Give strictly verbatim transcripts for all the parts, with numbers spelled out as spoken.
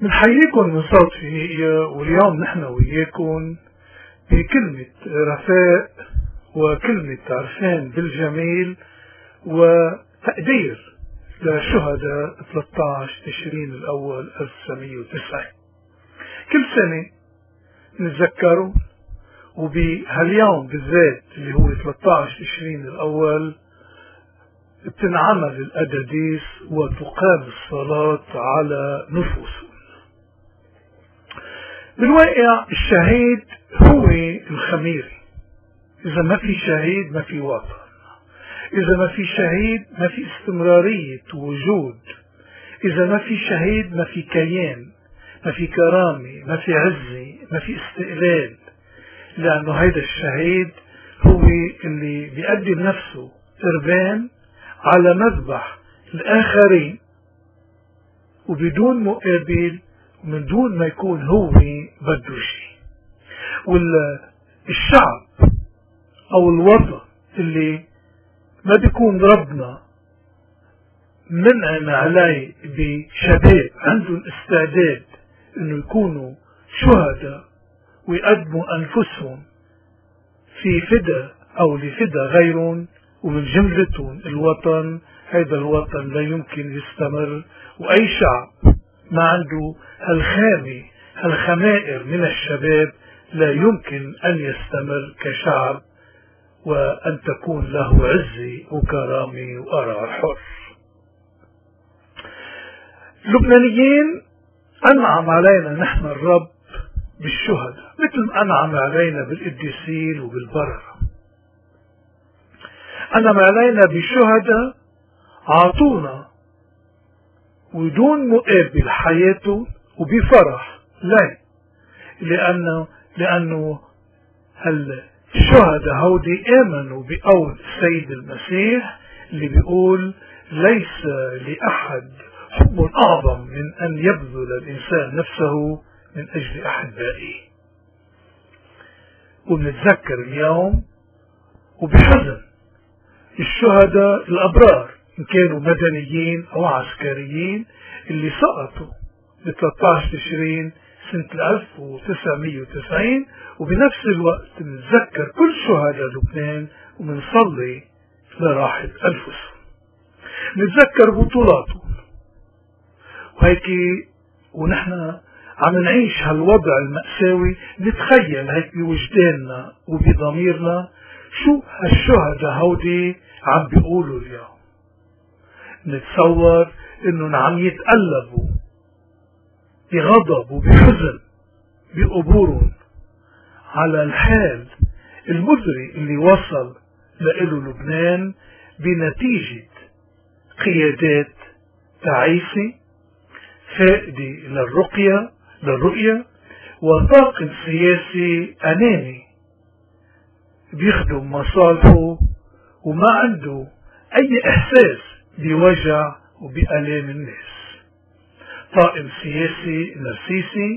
بنحييكم من صوت فينيقيا، واليوم نحن وياكم بكلمة رفاء وكلمة عرفان بالجميل وتقدير لشهداء ثلاثة عشر تشرين الأول ألف وتسعمية وتسعين. كل سنة نتذكره، وبهاليوم بالذات اللي هو ثلاثة عشر تشرين الأول بتنعمل الأداديس وتقام الصلاة على نفوسهم. بالواقع الشهيد هو الخميري. إذا ما في شهيد ما في وطن، إذا ما في شهيد ما في استمرارية وجود، إذا ما في شهيد ما في كيان، ما في كرامة، ما في عزة، ما في استقلال. لأنه هيدا الشهيد هو اللي بيقدم نفسه قربان على مذبح الآخرين وبدون مقابل ومن دون ما يكون هو بده شيء. والشعب أو الوطن اللي ما بيكون ربنا منعم عليه بشباب عندهم استعداد انه يكونوا شهداء ويقدموا انفسهم في فدا او لفدا غيرهم، ومن جملتهم الوطن. هذا الوطن لا يمكن يستمر، واي شعب ما عنده هالخامة هالخمائر من الشباب لا يمكن ان يستمر كشعب وأن تكون له عزة وكرامة وقرار حر. اللبنانيين أنعم علينا نحن الرب بالشهداء مثل ما أنعم علينا بالقديسين وبالبررة. أنعم علينا بالشهداء عطونا ودون مقابل حياته وبفرح. لا، لأنه لأنه هل الشهداء هودي آمنوا بقول السيد المسيح اللي بيقول ليس لأحد حب أعظم من أن يبذل الإنسان نفسه من أجل أحبائه. وبنتذكر اليوم وبحزن الشهداء الأبرار إن كانوا مدنيين أو عسكريين اللي سقطوا ب ثلاثة عشر تشرين سنة ألف وتسعمية وتسعين. وبنفس الوقت نتذكر كل شهداء لبنان ومنصلي لراحة أنفسهم، نتذكر بطولاتهم. وهيك ونحن عم نعيش هالوضع المأساوي نتخيل هيك بوجداننا وبضميرنا شو هالشهداء هودي عم بيقولوا اليوم. نتصور انهم عم يتقلبوا بغضب وبحزن بقبورهم على الحال المزري اللي وصل لإله لبنان بنتيجة قيادات تعيسة فائدة للرقية للرؤية وطاقم سياسي أناني بيخدم مصالحه وما عنده أي إحساس بوجع وبألام الناس. طاقم سياسي نرسيسي،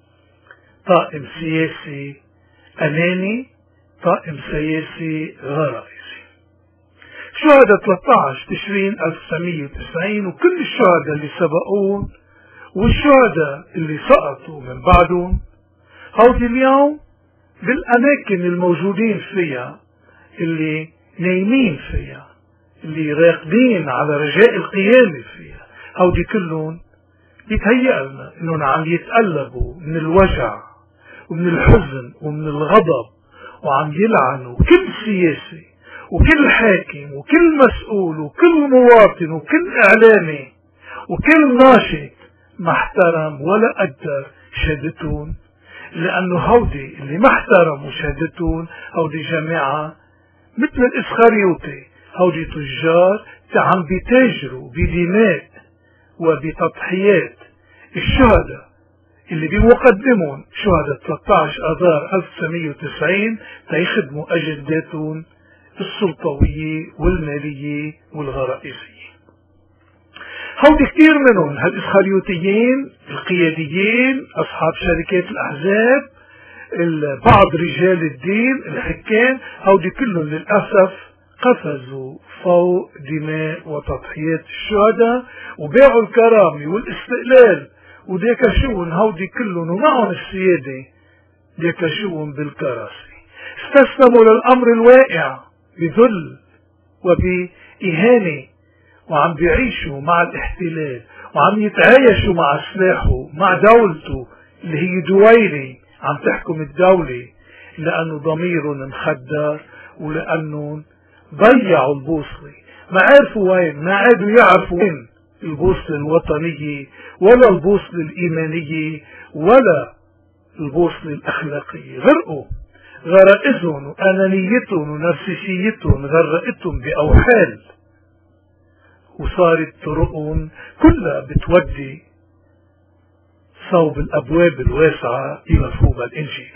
طاقم سياسي أناني، طاقم سياسي غرائزي. شهداء ثلاثة عشر تشرين ألف وتسعمية وتسعين وكل الشهداء اللي سبقون والشهداء اللي سقطوا من بعدهم هودي اليوم بالأماكن الموجودين فيها، اللي نايمين فيها، اللي راقدين على رجاء القيامة فيها. هودي كلهم يتهيأ لنا انهم عم يتقلبوا من الوجع ومن الحزن ومن الغضب وعم يلعنوا كل سياسي وكل حاكم وكل مسؤول وكل مواطن وكل اعلامي وكل ناشط ما احترم ولا قدر شهادتهم. لانه هودي اللي ما احترموا شهادتهم هودي جماعة مثل الاسخريوطي، هودي تجار عم بيتاجروا بدماء وبتضحيات الشهداء اللي بمقدمهم شهداء ثلاثة عشر آذار ألف وتسعمية وتسعين تيخدموا أجنداتهم السلطوية والمالية والغرائزية. هودي كتير منهم هالإسخريوطيين القياديين أصحاب شركات الأحزاب بعض رجال الدين الحكام هودي كلهم للأسف قفزوا فوق دماء وتضحيات الشهداء وباعوا الكرامة والاستقلال وديكشون هودي كلهم ومعهم السيادة ديكشون بالكراسي، استسلموا للأمر الواقع بذل وبإهانة، وعم بيعيشوا مع الاحتلال وعم يتعايشوا مع سلاحه مع دولته اللي هي دويلة عم تحكم الدولة، لأنه ضميرهم مخدر ولأنهم ضيعوا البوصلة، ما عرفوا وين، ما عادوا يعرفوا وين البوصلة الوطنية ولا البوصلة الإيمانية ولا البوصلة الأخلاقية. غرقوا، غرقتهم وأنانيتهم ونرسيسيتهم غرقتهم بأوحال، وصارت طرقهم كلها بتودي صوب الأبواب الواسعة إلى صوب الإنجيل.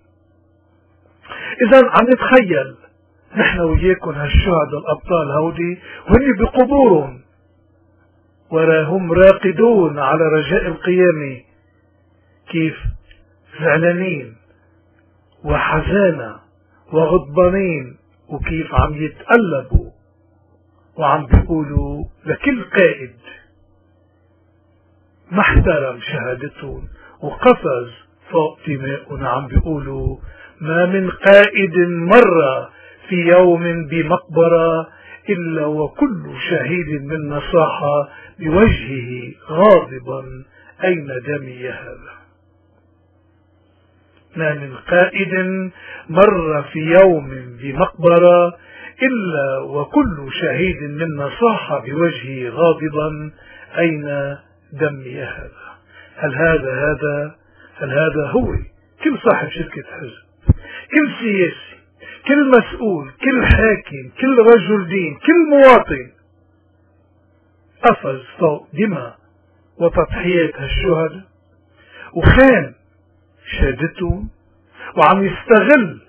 إذا عم نتخيل نحن وياكم هالشهداء الأبطال هودي وهن بقبورهم وراهم راقدون على رجاء القيامة، كيف زعلانين وحزانة وغضبانين، وكيف عم يتقلبوا وعم بيقولوا لكل قائد ما احترم شهادتهم وقفز فوق دماءهم، عم بيقولوا ما من قائد مر في يوم بمقبرة إلا وكل شهيد من نصاحة بوجهه غاضبا أين دمي هذا. ما من قائد مر في يوم بمقبرة إلا وكل شهيد من نصاحة بوجهه غاضبا أين دمي هذا. هل هذا هذا هل هذا هو كل صاحب شركة حزب، كل سياسي، كل مسؤول، كل حاكم، كل رجل دين، كل مواطن قفز فوق دماء وتضحيات هالشهداء وخان شهادتهم وعم يستغل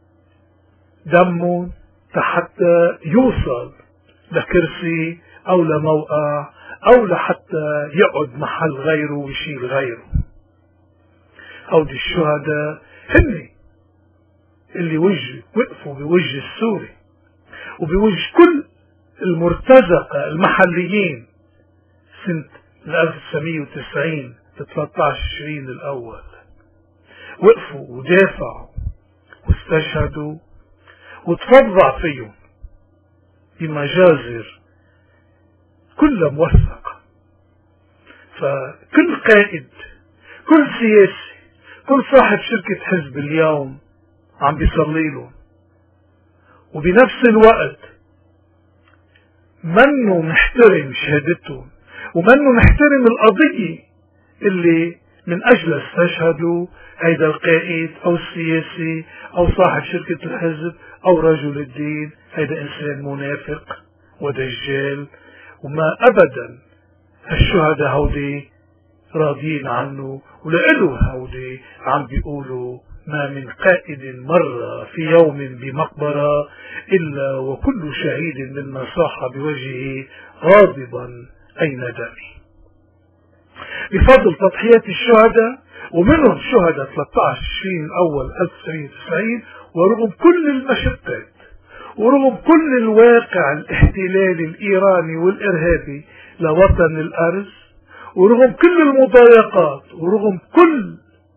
دمهم حتى يوصل لكرسي أو لموقع أو لحتى يقعد محل غيره ويشيل غيره. هودي الشهداء هن اللي وجه وقفوا بوجه السوري وبوجه كل المرتزقة المحليين سنة ألف وتسعمية وتسعين ثلاثة عشر تشرين الأول، وقفوا ودافعوا واستشهدوا وتفضع فيهم بمجازر كلها موثقة. فكل قائد، كل سياسي، كل صاحب شركة حزب اليوم عم بيصلي له، وبنفس الوقت منه محترم شهادتهم ومنه محترم القضية اللي من أجل استشهدوا هيدا القائد أو السياسي أو صاحب شركة الحزب أو رجل الدين. هيدا إنسان منافق ودجال، وما أبدا الشهداء هودي راضين عنه، ولقلوا هودي عم بيقولوا ما من قائد مر في يوم بمقبرة إلا وكل شهيد منا صاح بوجهه غاضبا أين دمي. بفضل تضحيات الشهداء ومنهم شهداء ثلاثة عشر تشرين الأول ألف وتسعمية وتسعين، ورغم كل المشقات ورغم كل الواقع الاحتلالي الإيراني والإرهابي لوطن الأرز، ورغم كل المضايقات ورغم كل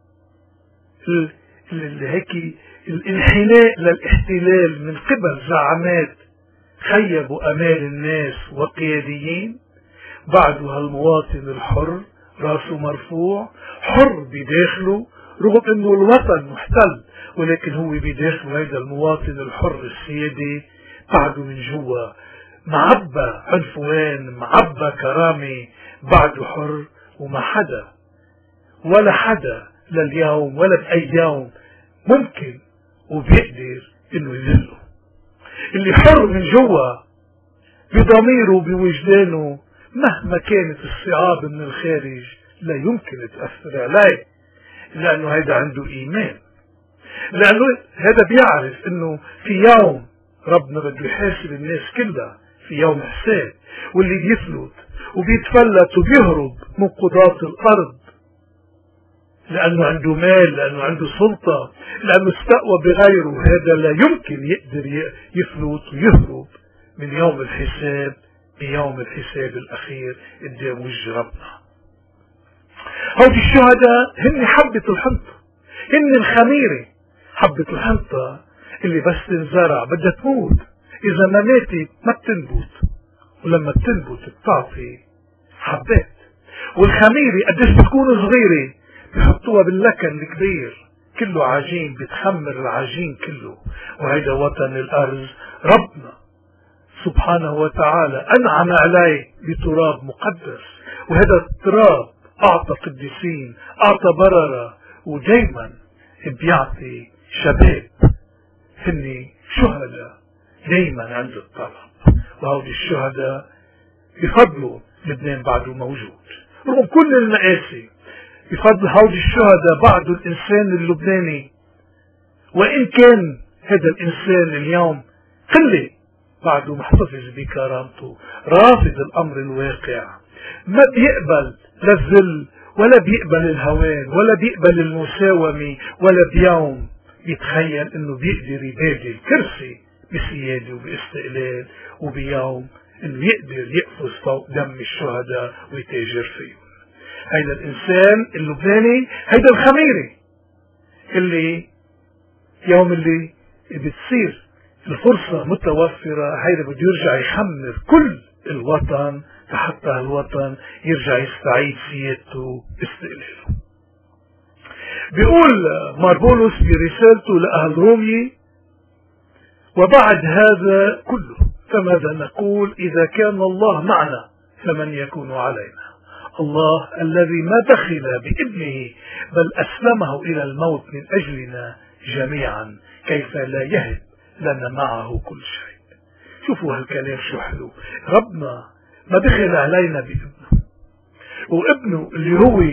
هيك الانحناء للاحتلال من قبل زعامات خيبوا أمال الناس وقياديين، بعده هالمواطن الحر راسه مرفوع حر بداخله، رغم انه الوطن محتل ولكن هو بداخله هيدا المواطن الحر السيادي بعده من جوا معبى عنفوان معبى كرامة، بعده حر وما حدا ولا حدا لليوم ولا بأي يوم ممكن وبيقدر انه يذله. اللي حر من جوا بضميره بوجدانه مهما كانت الصعاب من الخارج لا يمكن تأثر عليه، لأنه هذا عنده إيمان، لأنه هذا بيعرف أنه في يوم ربنا بده يحاسب الناس كلها، في يوم حساب، واللي بيفلت وبيتفلت وبيهرب من قضاة الأرض لأنه عنده مال، لأنه عنده سلطة، لأنه استقوى بغيره، هذا لا يمكن يقدر يفلت ويهرب من يوم الحساب، بيوم الحساب الأخير قدام وجه ربنا. هودي الشهداء هن حبة الحنطة، هن الخميرة. حبة الحنطة اللي بس تنزرع بدها تموت، إذا ما ماتت ما بتنبت، ولما بتنبت بتعطي حبات. والخميرة قديش بتكون صغيرة بحطوها باللكن الكبير كله عجين، بتخمر العجين كله. وهيدا وطن الأرز ربنا سبحانه وتعالى أنعم عليه بتراب مقدس، وهذا التراب أعطى قديسين، أعطى بررة، ودايما بيعطي شباب هن شهداء دايما عند الطلب. وهؤلاء الشهداء بفضلوا لبنان بعده موجود رغم كل المآسي. بفضل هؤلاء الشهداء بعده الإنسان اللبناني، وإن كان هذا الإنسان اليوم قلة، بعده محتفظ بكرامته، رافض الأمر الواقع، ما بيقبل لا الذل ولا بيقبل الهوان ولا بيقبل المساومة، ولا بيوم بيتخيل انه بيقدر يبادل كرسي بسيادة وباستقلال، وبيوم انه يقدر يقفز فوق دم الشهداء ويتاجر فيهم. هيدا الانسان اللبناني، هيدا الخميرة اللي يوم اللي بتصير الفرصة متوفرة، هيدا بده يرجع يخمر كل الوطن حتى الوطن يرجع يستعيد سيادته باستقلاله. بيقول مار بولس برسالته لأهل رومية: وبعد هذا كله فماذا نقول؟ إذا كان الله معنا فمن يكون علينا؟ الله الذي ما بخل بابنه بل أسلمه إلى الموت من أجلنا جميعا، كيف لا يهب لنا معه كل شيء. شوفوا هالكلام شو حلو. ربنا ما بخل علينا بابنه، وابنه اللي هو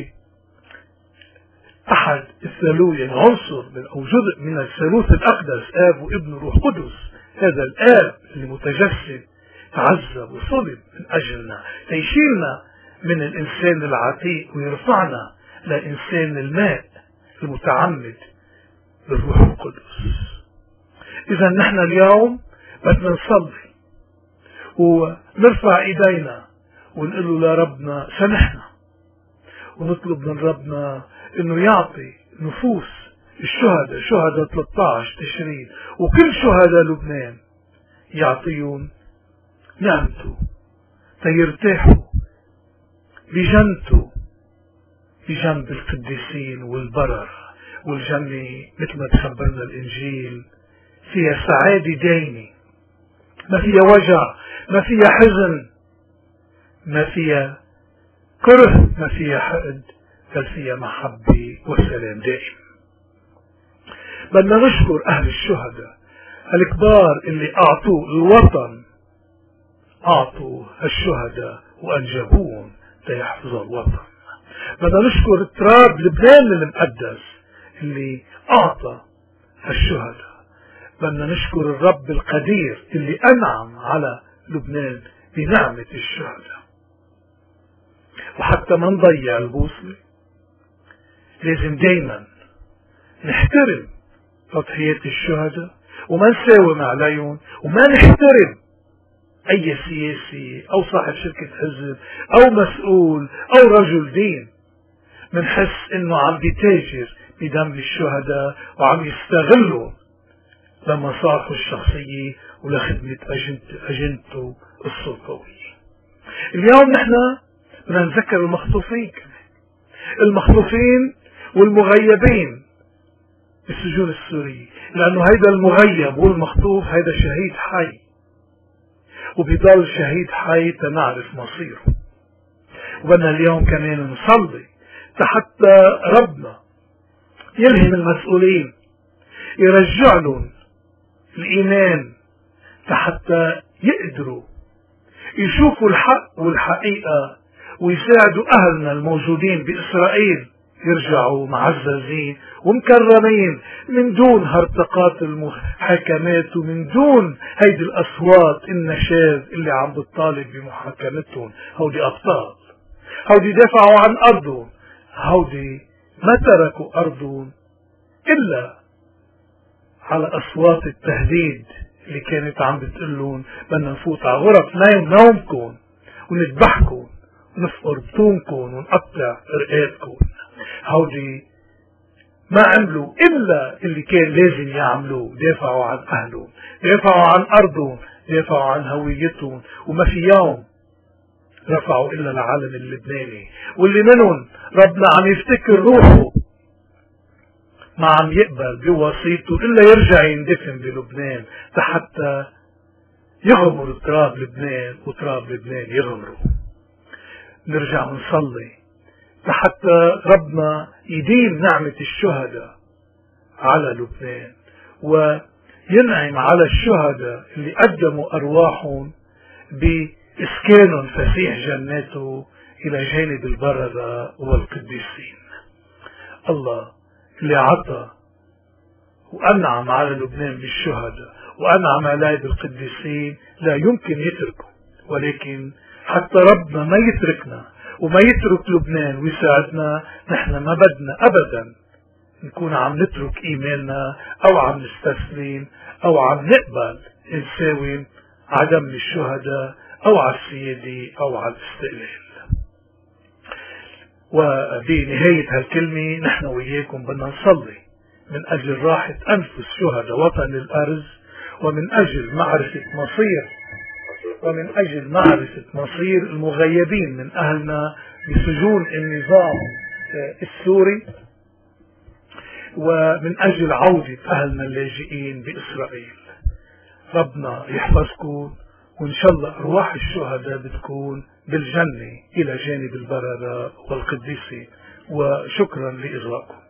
أحد الثالوث، عنصر من أو جزء من الثالوث الأقدس، آب وابن وروح قدس. هذا الآب اللي متجسد تعذب وصلب من أجلنا ليشيلنا من الإنسان العتيق ويرفعنا لإنسان الماء المتعمد بالروح القدس. إذا نحن اليوم بدنا نصلي ونرفع إيدينا ونقول له لربنا سامحنا، ونطلب من ربنا انه يعطي نفوس الشهداء، شهداء ثلاثة عشر تشرين وكل شهداء لبنان، يعطيهم نعمته تيرتاحوا بجنته بجنب القديسين والبرر. والجنة مثل ما تخبرنا الإنجيل فيها سعادة دايمة، ما فيها وجع، ما فيها حزن، ما فيها كره، ما فيها حقد، بل فيها محبة وسلام دائم. بدنا نشكر أهل الشهداء الكبار اللي أعطوا الوطن، أعطوا الشهداء وأنجبوهم ليحفظوا الوطن. بدنا نشكر تراب لبنان المقدس اللي أعطى الشهداء. بدنا نشكر الرب القدير اللي أنعم على لبنان بنعمة الشهداء. وحتى ما نضيع البوصلة لازم دايما نحترم تضحيات الشهداء وما نساوم عليهم، وما نحترم أي سياسي أو صاحب شركة حزب أو مسؤول أو رجل دين منحس إنه عم بيتاجر بدم الشهداء وعم يستغلهم لمصالحه الشخصية ولخدمة أجندته السلطوية. اليوم نحن بدنا نذكر المخطوفين كمان، المخطوفين والمغيبين بالسجون السورية، لأنه هيدا المغيب والمخطوف هيدا شهيد حي، وبيضل شهيد حي تنعرف مصيره. وبدنا اليوم كمان نصلي حتى ربنا يلهم المسؤولين يرجع لهم الإيمان حتى يقدروا يشوفوا الحق والحقيقة ويساعدوا أهلنا الموجودين بإسرائيل يرجعوا معززين ومكرمين من دون هرطقات المحاكمات ومن دون هيدي الأصوات النشاذ اللي عم بتطالب بمحاكمتهم. هودي أبطال، هودي دافعوا عن أرضهم، هودي ما تركوا أرضهم إلا على أصوات التهديد اللي كانت عم بتقلون بدنا نفوت على غرف نوم نومكم ونذبحكم نفقر بطونكم ونقطع رقاتكم. هودي ما عملوا إلا اللي كان لازم يعملوه، دافعوا عن أهلهم، دافعوا عن أرضهم، دافعوا عن هويتهم، وما في يوم رفعوا إلا العالم اللبناني، واللي منهم ربنا عم يفتكر روحه ما عم يقبل بوصيته إلا يرجع يندفن بلبنان حتى يغمر تراب لبنان وتراب لبنان يغمروا. نرجع نصلي حتى ربنا يديم نعمة الشهداء على لبنان، وينعم على الشهداء اللي قدموا أرواحهم بإسكانهم فسيح جناته إلى جانب البررة والقديسين. الله اللي عطى وأنعم على لبنان بالشهداء وأنعم عليه بالقديسين لا يمكن يتركه، ولكن حتى ربنا ما يتركنا وما يترك لبنان ويساعدنا، نحن ما بدنا أبدا نكون عم نترك إيماننا أو عم نستسلم أو عم نقبل نساوم عدم الشهداء أو على السيادة أو على الاستقلال. وبنهاية هالكلمة نحن وياكم بدنا نصلي من أجل راحة أنفس شهداء وطن الأرز، ومن أجل معرفة مصير ومن أجل معرفة مصير المغيبين من أهلنا بسجون النظام السوري، ومن أجل عودة أهلنا اللاجئين بإسرائيل. ربنا يحفظكم، وإن شاء الله أرواح الشهداء بتكون بالجنة إلى جانب البررة والقديسين. وشكرا لإغراءكم.